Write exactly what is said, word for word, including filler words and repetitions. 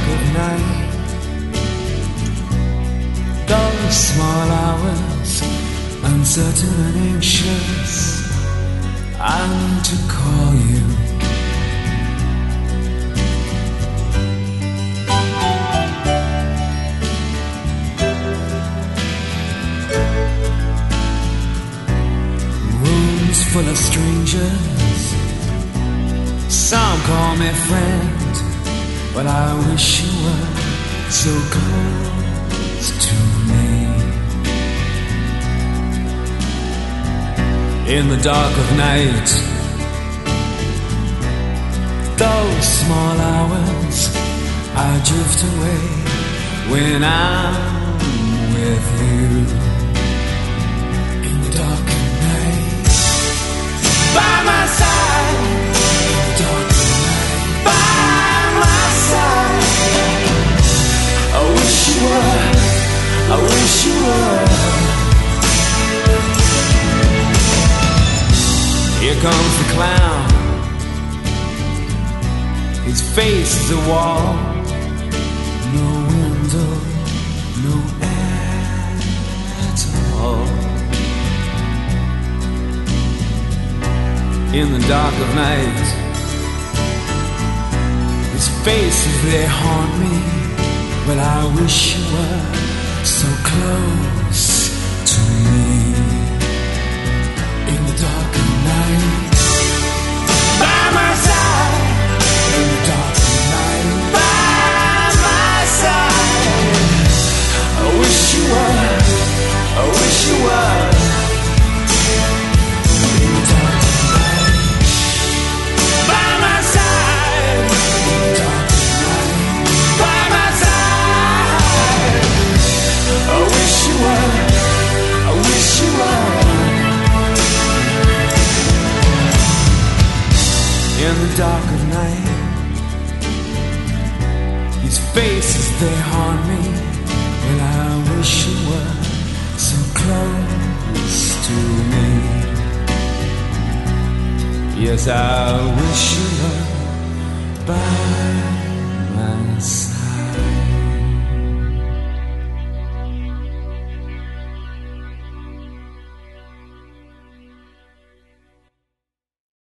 dark of night, those small hours, uncertain and anxious, I need to call you. Rooms full of strangers, some call me friend, but I wish you were so close to me. In the dark of night, those small hours, I drift away when I'm with you. In the dark of night, by my side. In the dark of night, by my side. I wish you were, I wish you were. Here comes the clown, his face is a wall, no window, no air at all. In the dark of night, his faces they haunt me, but I wish you were so close to me. In the dark of night, by my side. In the dark of night, by my side. I wish you were, I wish you were. In the dark of night, by my side. In the dark of night, by my side. I wish you were, I wish you were. In the dark of night, his faces they haunt me, and I wish you were so close to me. Yes, I wish you were by my side.